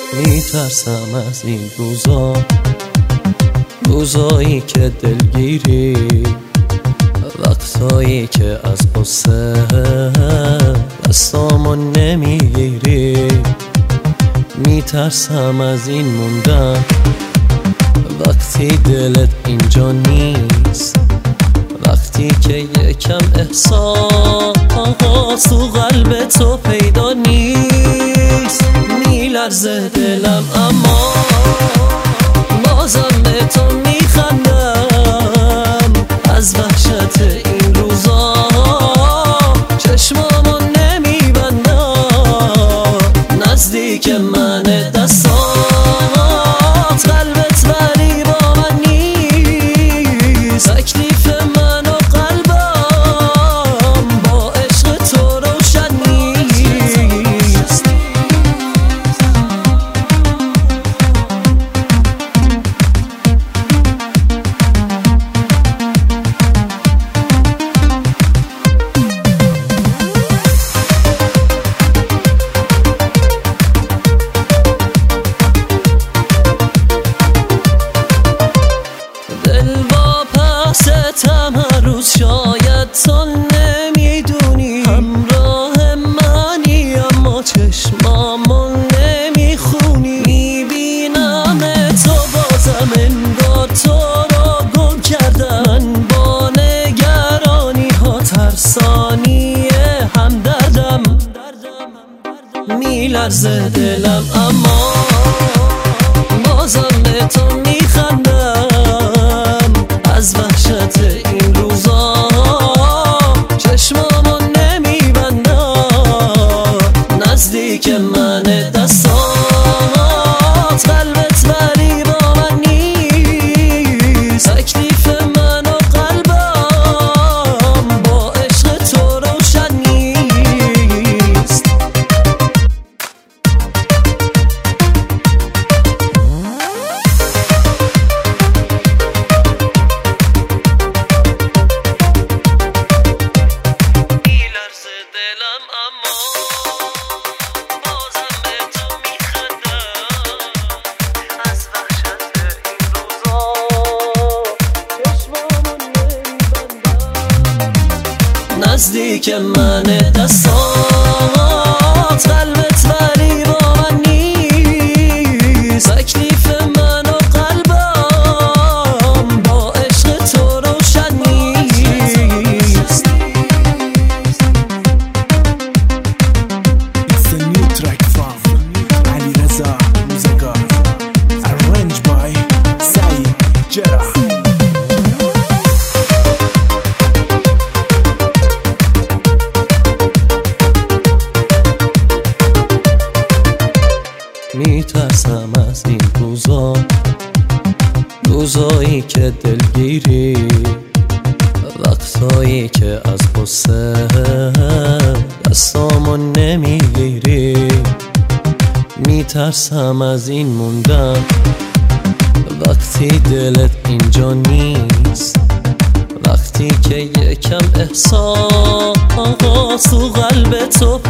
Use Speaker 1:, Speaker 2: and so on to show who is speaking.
Speaker 1: میترسم از این روزایی که دلگیری، وقتایی که از قصه دستامو نمیگیری. میترسم از این موندن وقتی دلت اینجا نیست، وقتی که یکم احساس تو قلب تو پیدا نیست. میلرزه دلم اما بازم به تو میخندم، از وحشت این روزا چشمامو نمیبندم. نزدیک من دستات قلبت ولی با من نیست، تکلیف من و قلبم با عشق تو روشن نیست. هر روز شاید تو نمیدونی همراه منی، اما چشمامو نمیخونی. میبینم تو بازم انگار تو رو گم کردن، با نگرانی ها ترسانی همدردم. میلرزه دلم اما بازم به تو میخندم، از وحشت این روزا چشمامو نمیبندم. نزدیک من دستات قلبت ولی با من نیست، تکلیف من و قلبم با عشق تو روشن نیست. نزدیک من دستات قلبت ولی با من نیست، تکلیف من و قلبم با عشق تو روشن نیست.
Speaker 2: It's a new track from علیرضا موزگار، arranged by سعید جرح.
Speaker 1: میترسم از این روزایی که دلگیری، وقتایی که از قصه دستامو نمیگیری. میترسم از این موندن وقتی دلت اینجا نیست، وقتی که یکم احساس تو قلب تو